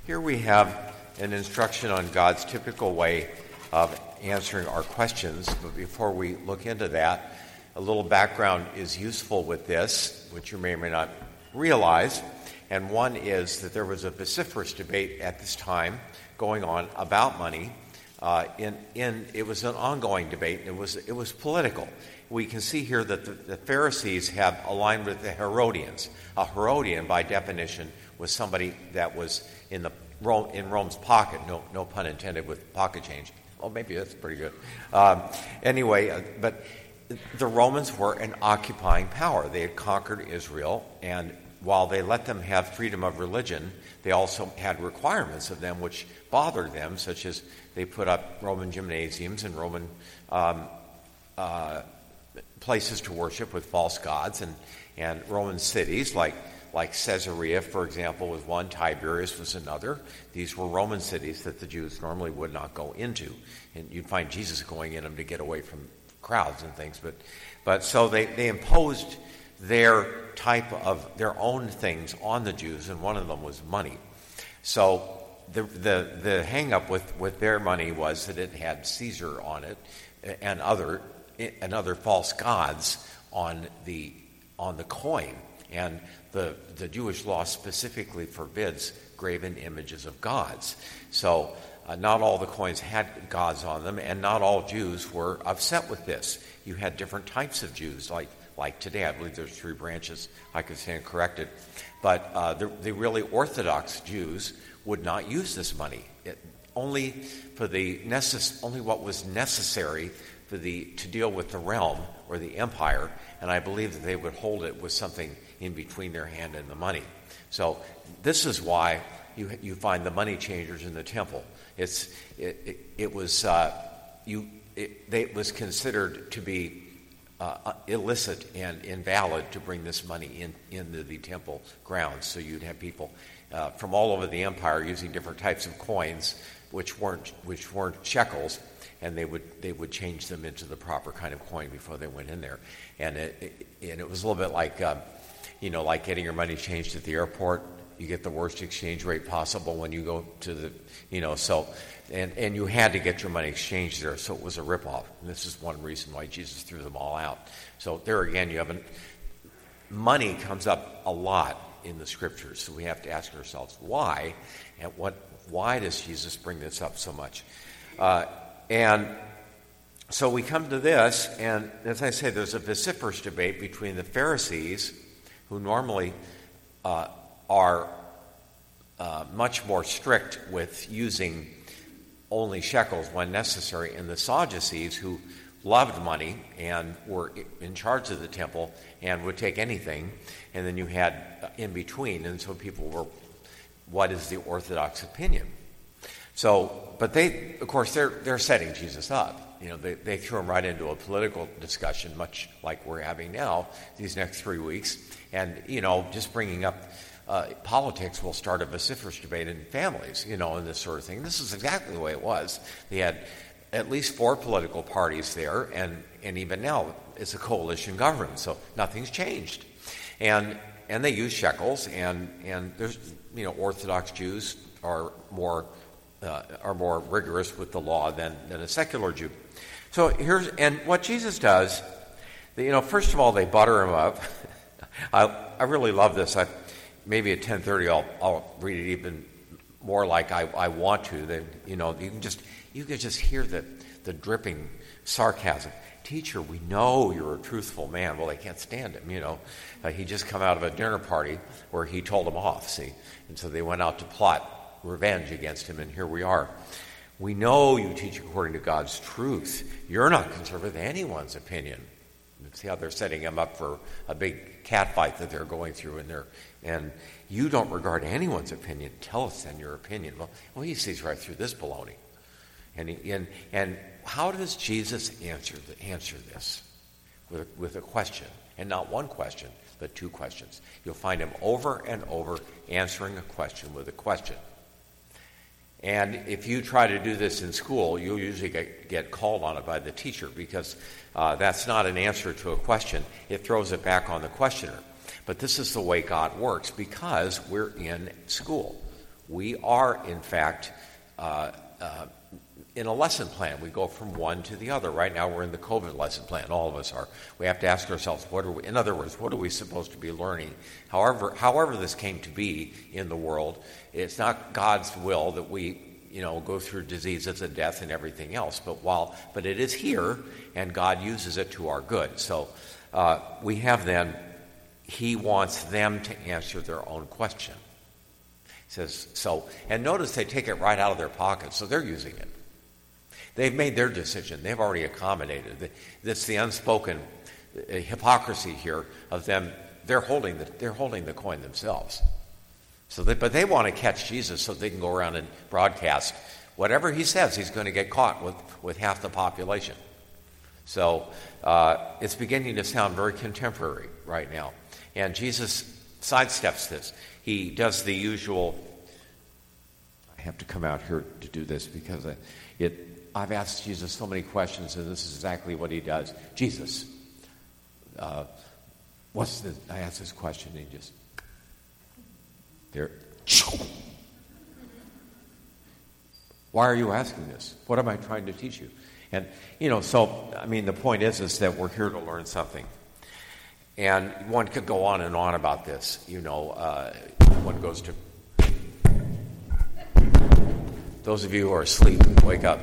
Here we have an instruction on God's typical way of answering our questions. But before we look into that, a little background is useful with this, which you may or may not realize. And one is that there was a vociferous debate at this time going on about money. It was an ongoing debate. It was political. We can see here that the Pharisees have aligned with the Herodians. A Herodian, by definition, was somebody that was in Rome's pocket. No pun intended with pocket change. Oh, maybe that's pretty good. But the Romans were an occupying power. They had conquered Israel, and while they let them have freedom of religion, they also had requirements of them which bothered them, such as they put up Roman gymnasiums and Roman places to worship with false gods, and Roman cities like Caesarea, for example, was one. Tiberias was another. These were Roman cities that the Jews normally would not go into, and you'd find Jesus going in them to get away from crowds and things. But so they imposed their own things on the Jews, and one of them was money. So the hang-up with their money was that it had Caesar on it and other false gods on the coin. And the Jewish law specifically forbids graven images of gods. So not all the coins had gods on them, and not all Jews were upset with this. You had different types of Jews, like today. I believe there's 3 branches. I could stand corrected. But the really Orthodox Jews would not use this money. Only what was necessary to deal with the realm or the empire, and I believe that they would hold it with something in between their hand and the money. So this is why you find the money changers in the temple. It was considered to be illicit and invalid to bring this money into the temple grounds. So you'd have people from all over the empire using different types of coins, which weren't shekels, and they would change them into the proper kind of coin before they went in there. And it was a little bit like like getting your money changed at the airport. You get the worst exchange rate possible when you go to and you had to get your money exchanged there, so it was a ripoff. And this is one reason why Jesus threw them all out. So there again, money comes up a lot in the scriptures, so we have to ask ourselves why, and why does Jesus bring this up so much? And so we come to this, and as I say, there's a vociferous debate between the Pharisees, who normally are much more strict with using only shekels when necessary, and the Sadducees, who loved money and were in charge of the temple and would take anything. And then you had in between, and so people were, what is the Orthodox opinion? So, but they're setting Jesus up. They threw him right into a political discussion, much like we're having now these next 3 weeks. And, just bringing up politics will start a vociferous debate in families, and this sort of thing. This is exactly the way it was. They had at least 4 political parties there, and even now it's a coalition government, so nothing's changed. And they use shekels, and there's, Orthodox Jews are more rigorous with the law than a secular Jew. So and what Jesus does, first of all, they butter him up. I really love this. Maybe at 10:30 I'll read it even more like I want to. Then you can just hear the dripping sarcasm. Teacher, we know you're a truthful man. Well, they can't stand him. He just come out of a dinner party where he told them off. See, and so they went out to plot revenge against him, and here we are. We know you teach according to God's truth. You're not concerned with anyone's opinion. See how they're setting him up for a big catfight that they're going through, and you don't regard anyone's opinion. Tell us then your opinion. Well, he sees right through this baloney. And how does Jesus answer this? With a question, and not one question, but 2 questions. You'll find him over and over answering a question with a question. And if you try to do this in school, you'll usually get called on it by the teacher, because that's not an answer to a question. It throws it back on the questioner. But this is the way God works, because we're in school. We are, in fact, in a lesson plan. We go from one to the other. Right now we're in the COVID lesson plan. All of us are. We have to ask ourselves, in other words, what are we supposed to be learning? However this came to be in the world, it's not God's will that we go through diseases and death and everything else. But it is here, and God uses it to our good. So we have then, he wants them to answer their own question. He says, and notice they take it right out of their pockets, so they're using it. They've made their decision. They've already accommodated. That's the unspoken hypocrisy here of them. They're holding the coin themselves. But they want to catch Jesus so they can go around and broadcast whatever he says. He's going to get caught with half the population. So it's beginning to sound very contemporary right now. And Jesus sidesteps this. He does the usual. I have to come out here to do this because I've asked Jesus so many questions, and this is exactly what he does. Jesus, I asked this question, and he just there. Why are you asking this? What am I trying to teach you? And the point is that we're here to learn something. And one could go on and on about this. One goes to. Those of you who are asleep, wake up.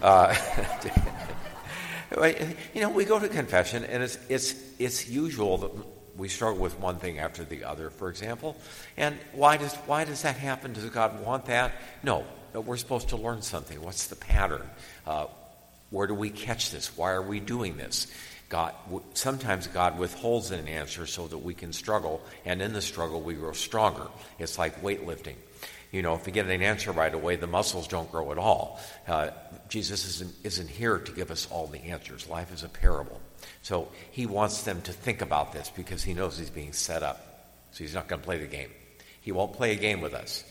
We go to confession, and it's usual that we start with one thing after the other, for example. And why does that happen? Does God want that? No, we're supposed to learn something. What's the pattern? Where do we catch this? Why are we doing this? Sometimes God withholds an answer so that we can struggle, and in the struggle we grow stronger. It's like weightlifting. If we get an answer right away, the muscles don't grow at all. Jesus isn't here to give us all the answers. Life is a parable. So he wants them to think about this because he knows he's being set up. So he's not going to play the game. He won't play a game with us.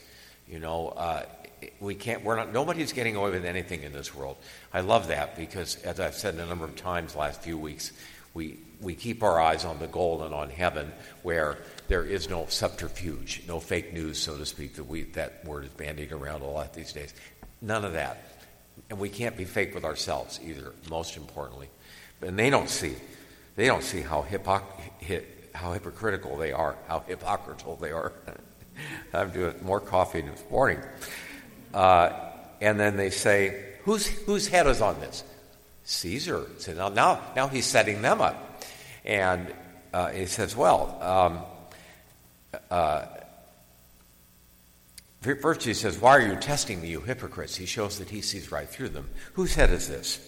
Nobody's getting away with anything in this world. I love that because, as I've said a number of times last few weeks, we keep our eyes on the goal and on heaven, where there is no subterfuge, no fake news, so to speak. That word is bandied around a lot these days. None of that. And we can't be fake with ourselves either, most importantly. And they don't see how hypocritical they are, how hypocritical they are. I'm doing more coffee this morning. And then they say, whose head is on this? Caesar. So now he's setting them up. And he says, first he says, why are you testing me, you hypocrites? He shows that he sees right through them. Whose head is this?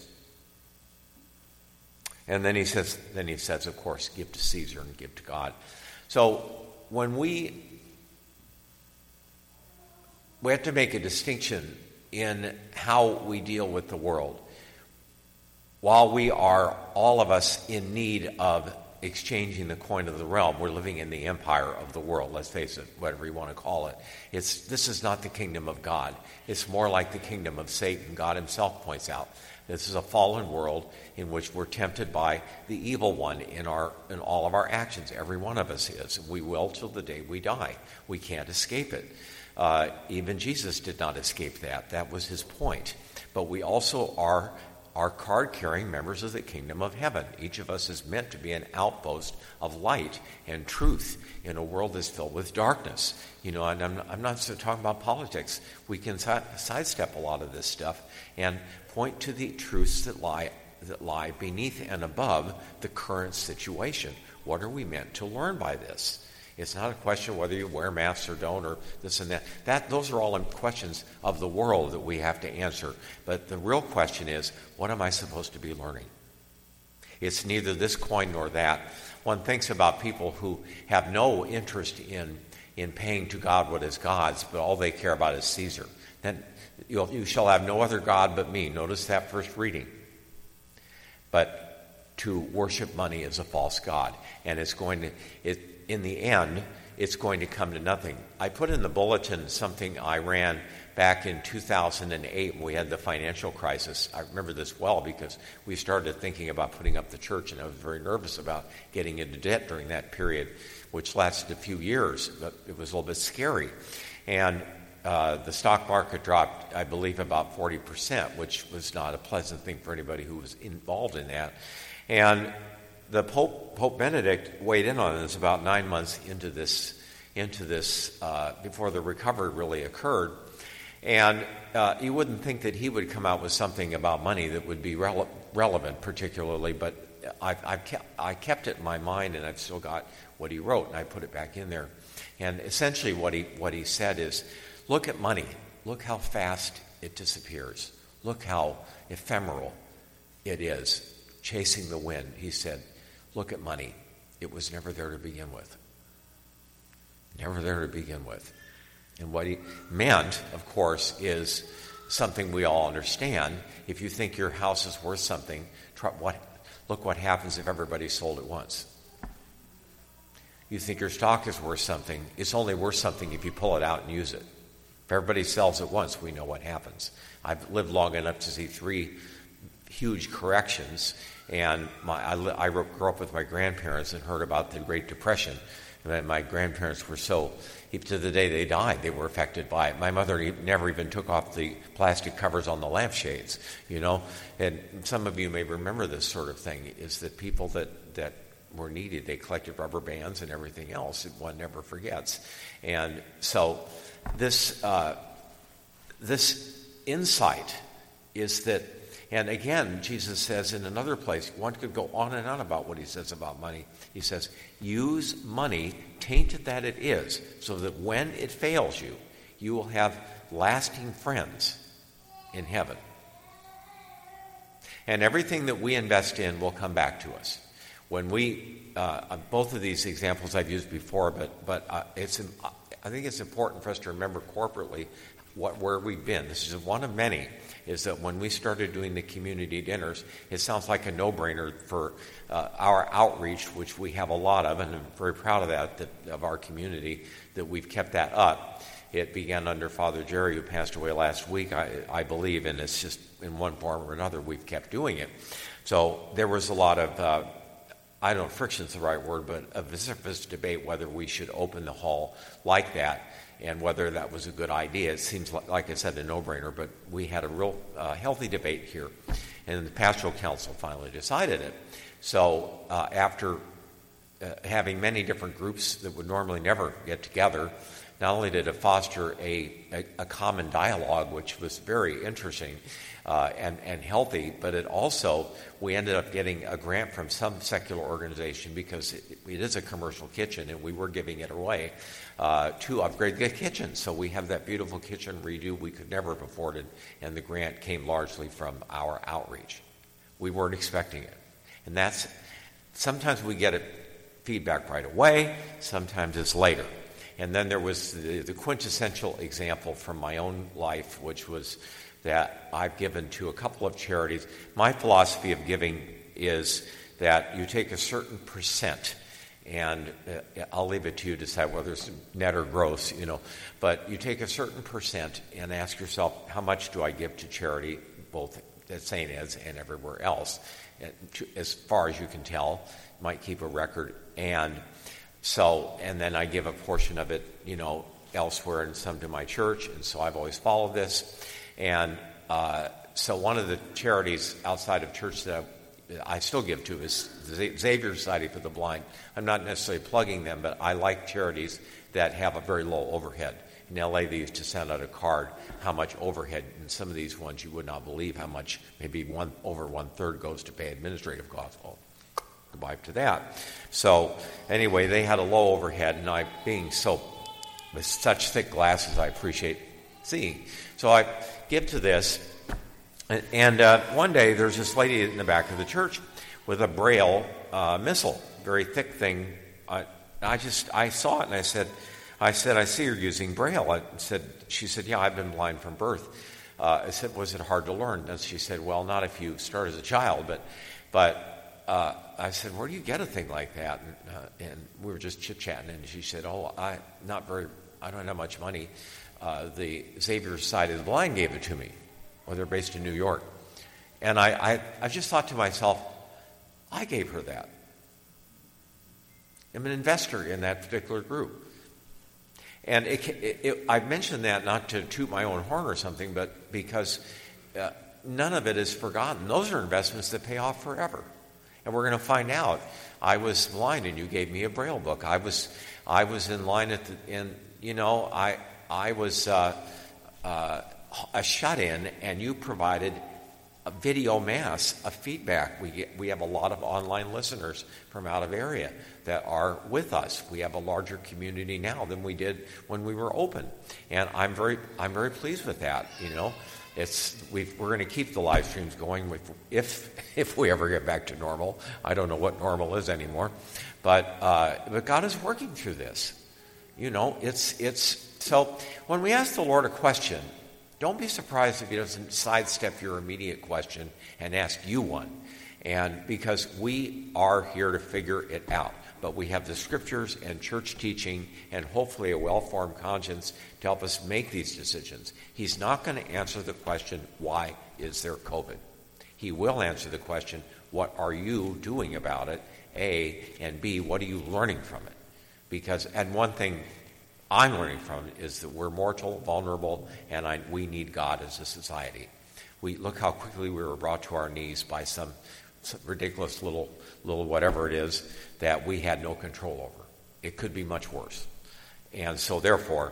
And then he says, of course, give to Caesar and give to God. So when we have to make a distinction in how we deal with the world. While we are, all of us, in need of exchanging the coin of the realm, we're living in the empire of the world, let's face it, whatever you want to call it. This is not the kingdom of God. It's more like the kingdom of Satan. God himself points out this is a fallen world in which we're tempted by the evil one in all of our actions. Every one of us is. We will till the day we die. We can't escape it. Even Jesus did not escape that. That was his point. But we also are card-carrying members of the kingdom of heaven. Each of us is meant to be an outpost of light and truth in a world that's filled with darkness. And I'm not so talking about politics. We can sidestep a lot of this stuff and point to the truths that lie beneath and above the current situation. What are we meant to learn by this? It's not a question whether you wear masks or don't or this and that. Those are all questions of the world that we have to answer. But the real question is, what am I supposed to be learning? It's neither this coin nor that. One thinks about people who have no interest in paying to God what is God's, but all they care about is Caesar. Then you shall have no other God but me. Notice that first reading. But to worship money is a false god, and in the end, it's going to come to nothing. I put in the bulletin something I ran back in 2008 when we had the financial crisis. I remember this well because we started thinking about putting up the church, and I was very nervous about getting into debt during that period, which lasted a few years, but it was a little bit scary. And the stock market dropped, I believe, about 40%, which was not a pleasant thing for anybody who was involved in that. And the Pope Benedict weighed in on this about 9 months into this before the recovery really occurred. And you wouldn't think that he would come out with something about money that would be relevant particularly, but I kept it in my mind, and I've still got what he wrote, and I put it back in there. And essentially what he said is, look at money. Look how fast it disappears. Look how ephemeral it is, chasing the wind. He said, look at money. It was never there to begin with. Never there to begin with. And what he meant, of course, is something we all understand. If you think your house is worth something, look what happens if everybody sold at once. You think your stock is worth something, it's only worth something if you pull it out and use it. If everybody sells at once, we know what happens. I've lived long enough to see 3 huge corrections, and I grew up with my grandparents and heard about the Great Depression. And my grandparents were to the day they died, they were affected by it. My mother never even took off the plastic covers on the lampshades, And some of you may remember this sort of thing, is that people that were needed, they collected rubber bands and everything else. One never forgets. And so this insight is that, and again, Jesus says in another place, one could go on and on about what he says about money. He says, use money, tainted that it is, so that when it fails you, you will have lasting friends in heaven. And everything that we invest in will come back to us. When we, both of these examples I've used before, but I think it's important for us to remember corporately where we've been. This is one of many, is that when we started doing the community dinners, it sounds like a no-brainer for our outreach, which we have a lot of, and I'm very proud of that of our community, that we've kept that up. It began under Father Jerry, who passed away last week, I believe, and it's just in one form or another we've kept doing it. So there was a lot of, I don't know if friction's the right word, but a vociferous debate whether we should open the hall like that and whether that was a good idea. It seems like I said, a no-brainer, but we had a real healthy debate here, and the Pastoral Council finally decided it. So after having many different groups that would normally never get together, not only did it foster a common dialogue, which was very interesting and healthy, but it also, we ended up getting a grant from some secular organization because it is a commercial kitchen, and we were giving it away to upgrade the kitchen. So we have that beautiful kitchen redo we could never have afforded, and the grant came largely from our outreach. We weren't expecting it. And that's, sometimes we get feedback right away, sometimes it's later. And then there was the quintessential example from my own life, which was that I've given to a couple of charities. My philosophy of giving is that you take a certain percent, and I'll leave it to you to decide whether it's net or gross, but you take a certain percent and ask yourself, how much do I give to charity, both at St. Ed's and everywhere else? As far as you can tell, you might keep a record, and then I give a portion of it, elsewhere, and some to my church, and so I've always followed this. And so one of the charities outside of church that I still give to is the Xavier Society for the Blind. I'm not necessarily plugging them, but I like charities that have a very low overhead. In LA, they used to send out a card, how much overhead, and some of these ones you would not believe how much, maybe over 1/3 goes to pay administrative costs. Well, goodbye to that. So anyway, they had a low overhead, and I, with such thick glasses, I appreciate seeing. So I give to this, and one day there's this lady in the back of the church with a Braille missal, very thick thing. I saw it, and I said, I see you're using Braille. She said, yeah, I've been blind from birth. I said, was it hard to learn? And she said, well, not if you start as a child, but I said, where do you get a thing like that? And we were just chit-chatting, and she said, I don't have much money. The Xavier Society of the Blind gave it to me. Well, they're based in New York. And I just thought to myself, I gave her that. I'm an investor in that particular group. And I mentioned that not to toot my own horn or something, but because none of it is forgotten. Those are investments that pay off forever. And we're going to find out. I was blind and you gave me a Braille book. I was in line I was a shut-in, and you provided a video mass of feedback. We have a lot of online listeners from out of area that are with us. We have a larger community now than we did when we were open, and I'm very pleased with that. We're going to keep the live streams going if we ever get back to normal. I don't know what normal is anymore, but God is working through this. So when we ask the Lord a question, don't be surprised if He doesn't sidestep your immediate question and ask you one. And because we are here to figure it out. But we have the scriptures and church teaching and hopefully a well-formed conscience to help us make these decisions. He's not going to answer the question, why is there COVID? He will answer the question, what are you doing about it? A, and B, what are you learning from it? And one thing I'm learning from it is that we're mortal, vulnerable, and we need God as a society. Look how quickly we were brought to our knees by some ridiculous little whatever it is that we had no control over. It could be much worse. And so therefore,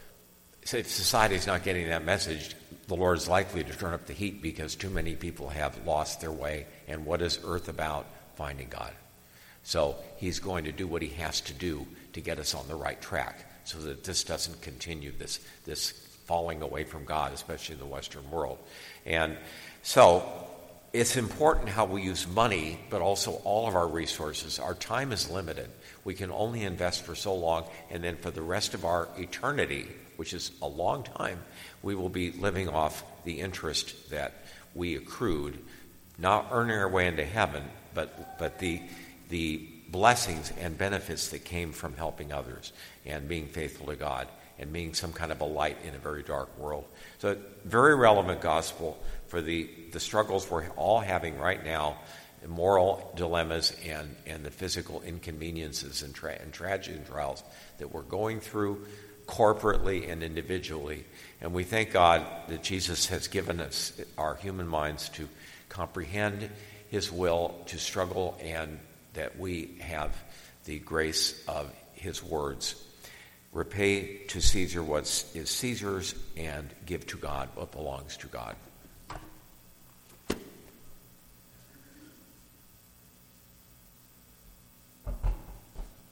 if society's not getting that message, the Lord is likely to turn up the heat because too many people have lost their way. And what is earth about? Finding God. So He's going to do what He has to do to get us on the right track so that this doesn't continue, this falling away from God, especially in the Western world. And so it's important how we use money, but also all of our resources. Our time is limited. We can only invest for so long, and then for the rest of our eternity, which is a long time, we will be living off the interest that we accrued, not earning our way into heaven, but the blessings and benefits that came from helping others and being faithful to God and being some kind of a light in a very dark world. So very relevant gospel for the struggles we're all having right now, the moral dilemmas and the physical inconveniences and tragedy and trials that we're going through corporately and individually. And we thank God that Jesus has given us our human minds to comprehend His will, to struggle, and that we have the grace of His words. Repay to Caesar what is Caesar's, and give to God what belongs to God.